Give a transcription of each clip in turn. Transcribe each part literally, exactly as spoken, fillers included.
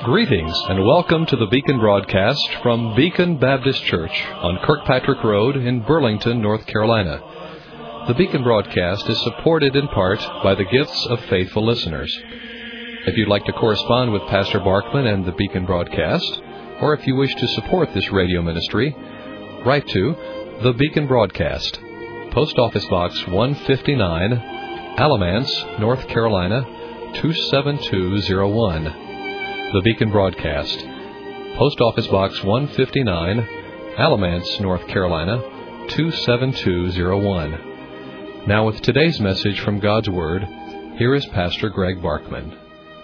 Greetings and welcome to the Beacon broadcast from Beacon Baptist Church on Kirkpatrick Road in Burlington, North Carolina. The Beacon broadcast is supported in part by the gifts of faithful listeners. If you'd like to correspond with Pastor Barkman and the Beacon broadcast, or if you wish to support this radio ministry, write to The Beacon Broadcast, Post Office Box one fifty-nine, Alamance, North Carolina, two seven two zero one. The Beacon Broadcast, Post Office Box one fifty-nine, Alamance, North Carolina, two seven two zero one. Now with today's message from God's Word, here is Pastor Greg Barkman.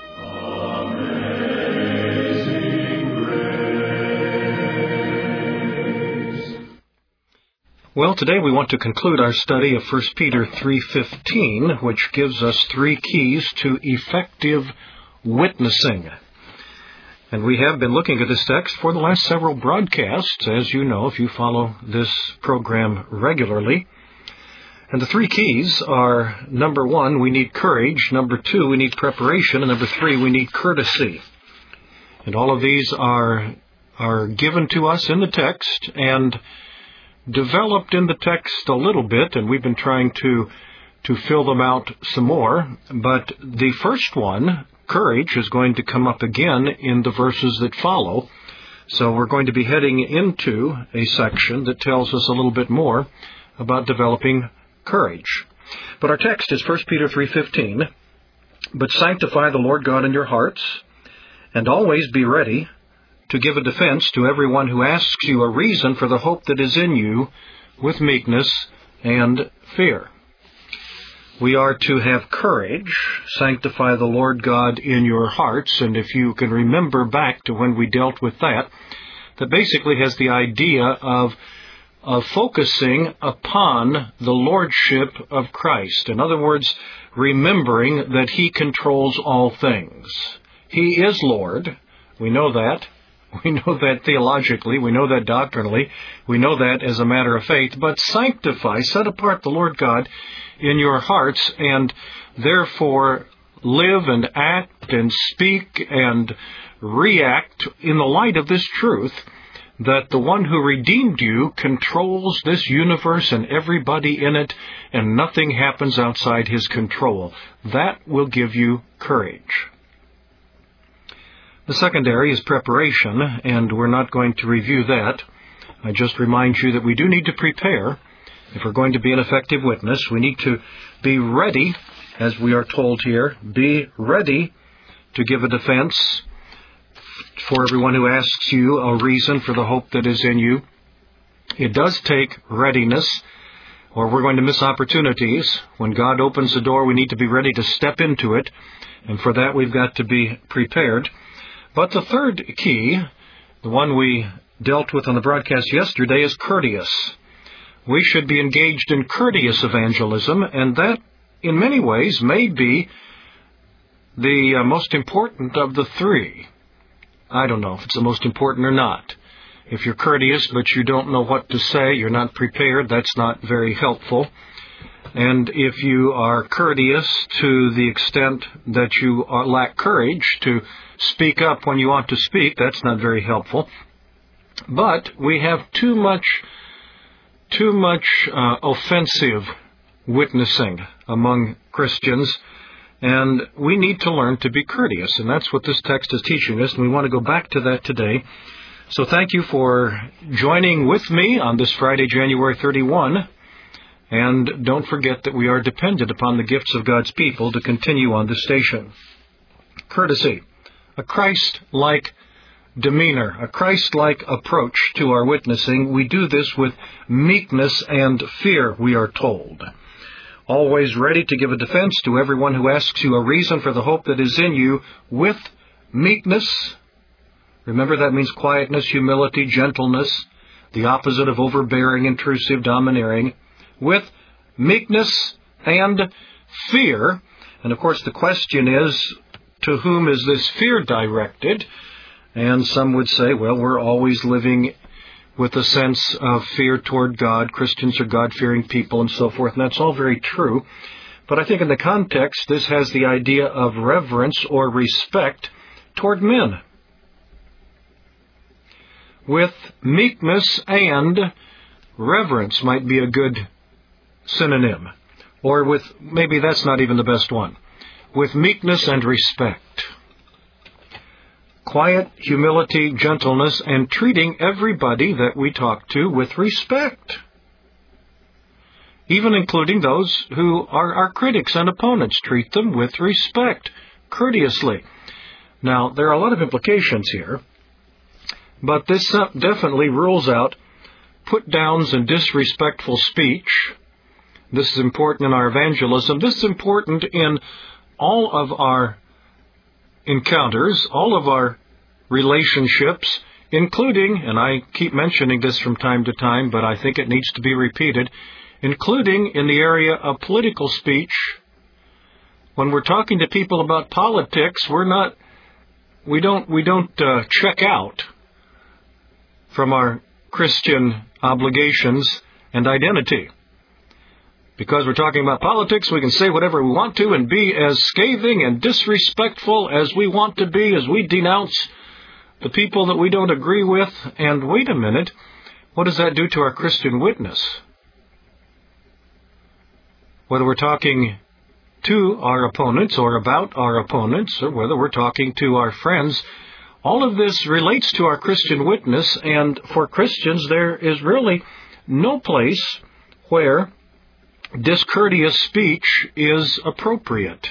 Well, today we want to conclude our study of First Peter three fifteen, which gives us three keys to effective witnessing. And we have been looking at this text for the last several broadcasts, as you know, if you follow this program regularly. And the three keys are, number one, we need courage, number two, we need preparation, and number three, we need courtesy. And all of these are, are given to us in the text and developed in the text a little bit, and we've been trying to, to fill them out some more. But the first one, courage, is going to come up again in the verses that follow. So we're going to be heading into a section that tells us a little bit more about developing courage. But our text is First Peter three fifteen. But sanctify the Lord God in your hearts, and always be ready to give a defense to everyone who asks you a reason for the hope that is in you with meekness and fear. We are to have courage, sanctify the Lord God in your hearts, and if you can remember back to when we dealt with that, that basically has the idea of, of focusing upon the lordship of Christ. In other words, remembering that He controls all things. He is Lord. We know that. We know that theologically. We know that doctrinally. We know that as a matter of faith. But sanctify, set apart the Lord God in your hearts, and therefore live and act and speak and react in the light of this truth that the one who redeemed you controls this universe and everybody in it, and nothing happens outside His control. That will give you courage. The second area is preparation, and we're not going to review that. I just remind you that we do need to prepare. If we're going to be an effective witness, we need to be ready, as we are told here, be ready to give a defense for everyone who asks you a reason for the hope that is in you. It does take readiness, or we're going to miss opportunities. When God opens the door, we need to be ready to step into it, and for that we've got to be prepared. But the third key, the one we dealt with on the broadcast yesterday, is courteous. We should be engaged in courteous evangelism, and that, in many ways, may be the uh, most important of the three. I don't know if it's the most important or not. If you're courteous, but you don't know what to say, you're not prepared, that's not very helpful. And if you are courteous to the extent that you are, lack courage to speak up when you ought to speak, that's not very helpful. But we have too much Too much uh, offensive witnessing among Christians, and we need to learn to be courteous, and that's what this text is teaching us, and we want to go back to that today. So thank you for joining with me on this Friday, January thirty-first, and don't forget that we are dependent upon the gifts of God's people to continue on this station. Courtesy, a Christ-like demeanor, a Christ-like approach to our witnessing. We do this with meekness and fear, we are told. Always ready to give a defense to everyone who asks you a reason for the hope that is in you with meekness. Remember, that means quietness, humility, gentleness, the opposite of overbearing, intrusive, domineering. With meekness and fear. And of course the question is, to whom is this fear directed? And some would say, well, we're always living with a sense of fear toward God. Christians are God-fearing people and so forth, and that's all very true. But I think in the context, this has the idea of reverence or respect toward men. with meekness and reverence might be a good synonym. Or with, maybe that's not even the best one. With meekness and respect. Quiet, humility, gentleness, and treating everybody that we talk to with respect. Even including those who are our critics and opponents. Treat them with respect, courteously. Now, there are a lot of implications here, but this definitely rules out put-downs and disrespectful speech. This is important in our evangelism. This is important in all of our encounters, all of our relationships, including, and I keep mentioning this from time to time, but I think it needs to be repeated, including in the area of political speech. When we're talking to people about politics, we're not, we don't, we don't uh, check out from our Christian obligations and identity. Because we're talking about politics, we can say whatever we want to and be as scathing and disrespectful as we want to be, as we denounce the people that we don't agree with. And wait a minute, what does that do to our Christian witness? Whether we're talking to our opponents or about our opponents, or whether we're talking to our friends, all of this relates to our Christian witness, and for Christians there is really no place where discourteous speech is appropriate.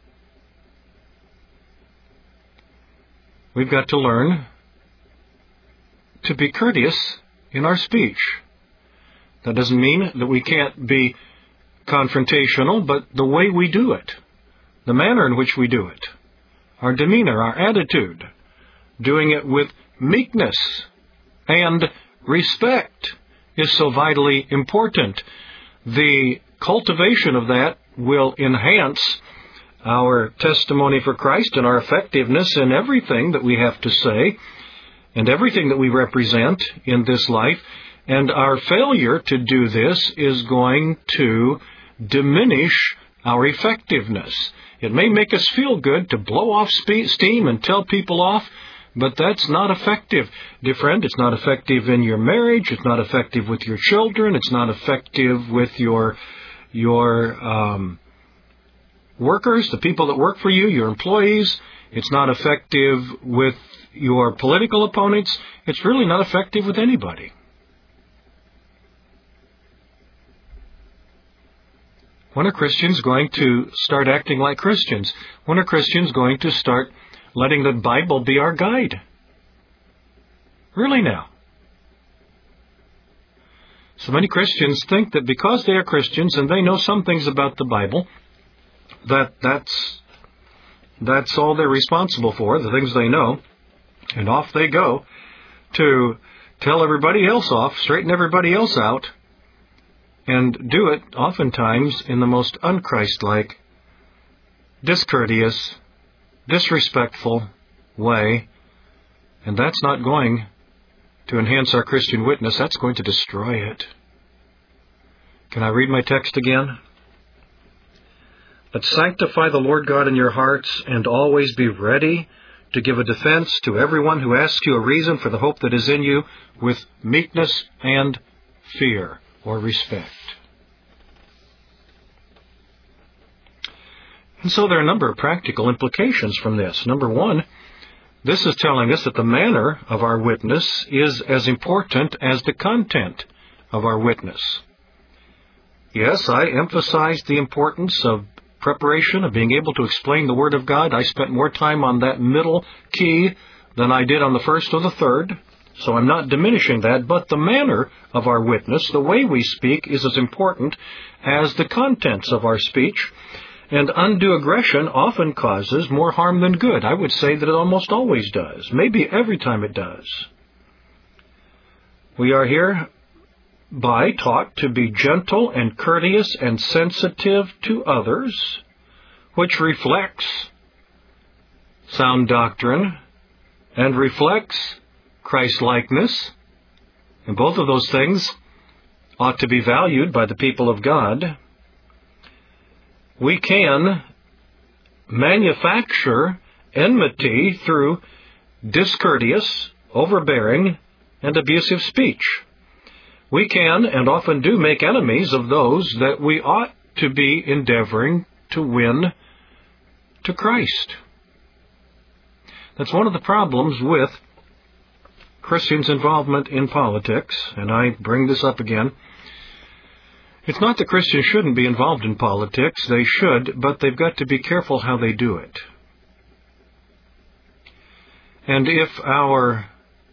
We've got to learn to be courteous in our speech. That doesn't mean that we can't be confrontational, but the way we do it, the manner in which we do it, our demeanor, our attitude, doing it with meekness and respect is so vitally important. The cultivation of that will enhance our testimony for Christ and our effectiveness in everything that we have to say and everything that we represent in this life. And our failure to do this is going to diminish our effectiveness. It may make us feel good to blow off steam and tell people off, but that's not effective. Dear friend, it's not effective in your marriage. It's not effective with your children. It's not effective with your your um, workers, the people that work for you, your employees. It's not effective with your political opponents. It's really not effective with anybody. When are Christians going to start acting like Christians? When are Christians going to start letting the Bible be our guide? Really now. So many Christians think that because they are Christians and they know some things about the Bible, that that's, that's all they're responsible for, the things they know, and off they go to tell everybody else off, straighten everybody else out, and do it oftentimes in the most unchristlike, discourteous, disrespectful way, and that's not going to enhance our Christian witness. That's going to destroy it. Can I read my text again? But sanctify the Lord God in your hearts, and always be ready to give a defense to everyone who asks you a reason for the hope that is in you, with meekness and fear or respect. And so there are a number of practical implications from this. Number one, this is telling us that the manner of our witness is as important as the content of our witness. Yes, I emphasized the importance of preparation, of being able to explain the Word of God. I spent more time on that middle key than I did on the first or the third, so I'm not diminishing that, but the manner of our witness, the way we speak, is as important as the contents of our speech. And undue aggression often causes more harm than good. I would say that it almost always does. Maybe every time it does. We are here by taught to be gentle and courteous and sensitive to others, which reflects sound doctrine and reflects Christ-likeness. And both of those things ought to be valued by the people of God. We can manufacture enmity through discourteous, overbearing, and abusive speech. We can and often do make enemies of those that we ought to be endeavoring to win to Christ. That's one of the problems with Christians' involvement in politics, and I bring this up again. It's not that Christians shouldn't be involved in politics. They should, but they've got to be careful how they do it. And if our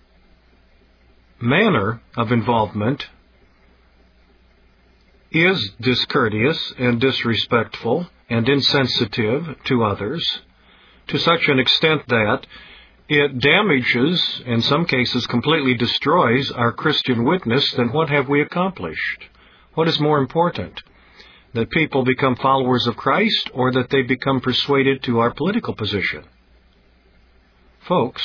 manner of involvement is discourteous and disrespectful and insensitive to others, to such an extent that it damages, in some cases completely destroys, our Christian witness, then what have we accomplished? What is more important? That people become followers of Christ, or that they become persuaded to our political position? Folks,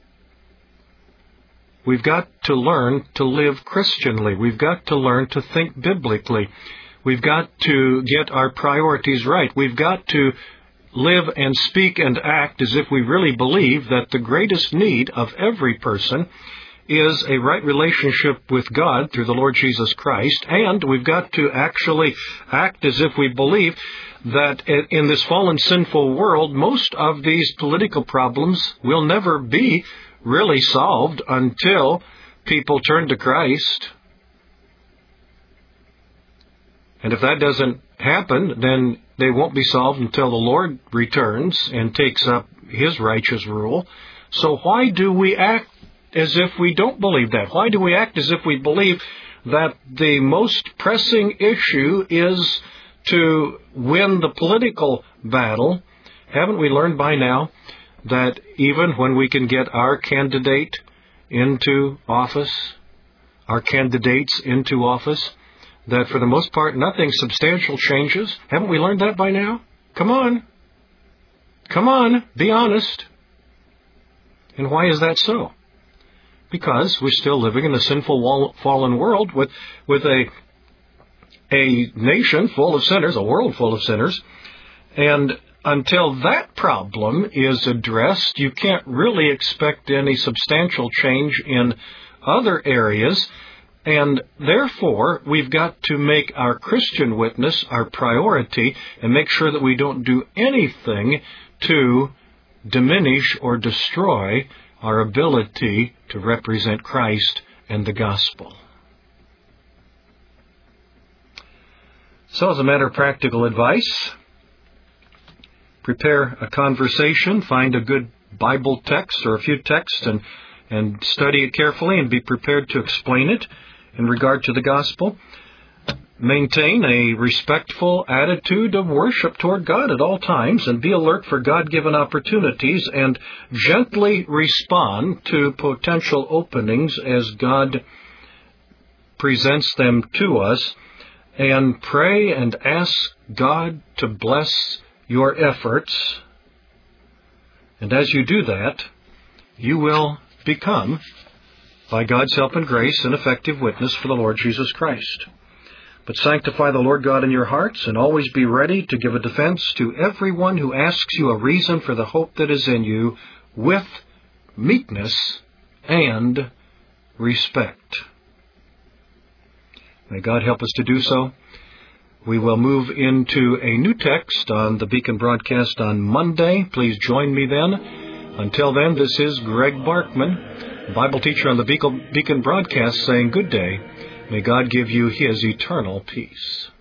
we've got to learn to live Christianly. We've got to learn to think biblically. We've got to get our priorities right. We've got to live and speak and act as if we really believe that the greatest need of every person is a right relationship with God through the Lord Jesus Christ. And we've got to actually act as if we believe that in this fallen, sinful world, most of these political problems will never be really solved until people turn to Christ. And if that doesn't happen, then they won't be solved until the Lord returns and takes up His righteous rule. So why do we act as if we don't believe that? Why do we act as if we believe that the most pressing issue is to win the political battle? Haven't we learned by now that even when we can get our candidate into office, our candidates into office, that for the most part nothing substantial changes? Haven't we learned that by now? Come on. Come on, be honest. And why is that so? Because we're still living in a sinful, fallen world with with a a nation full of sinners, a world full of sinners. And until that problem is addressed, you can't really expect any substantial change in other areas. And therefore, we've got to make our Christian witness our priority and make sure that we don't do anything to diminish or destroy our ability to represent Christ and the gospel. So as a matter of practical advice, prepare a conversation, find a good Bible text or a few texts and, and study it carefully and be prepared to explain it in regard to the gospel. Maintain a respectful attitude of worship toward God at all times and be alert for God-given opportunities and gently respond to potential openings as God presents them to us, and pray and ask God to bless your efforts. And as you do that, you will become, by God's help and grace, an effective witness for the Lord Jesus Christ. But sanctify the Lord God in your hearts, and always be ready to give a defense to everyone who asks you a reason for the hope that is in you, with meekness and respect. May God help us to do so. We will move into a new text on the Beacon broadcast on Monday. Please join me then. Until then, this is Greg Barkman, Bible teacher on the Beacon broadcast, saying good day. May God give you His eternal peace.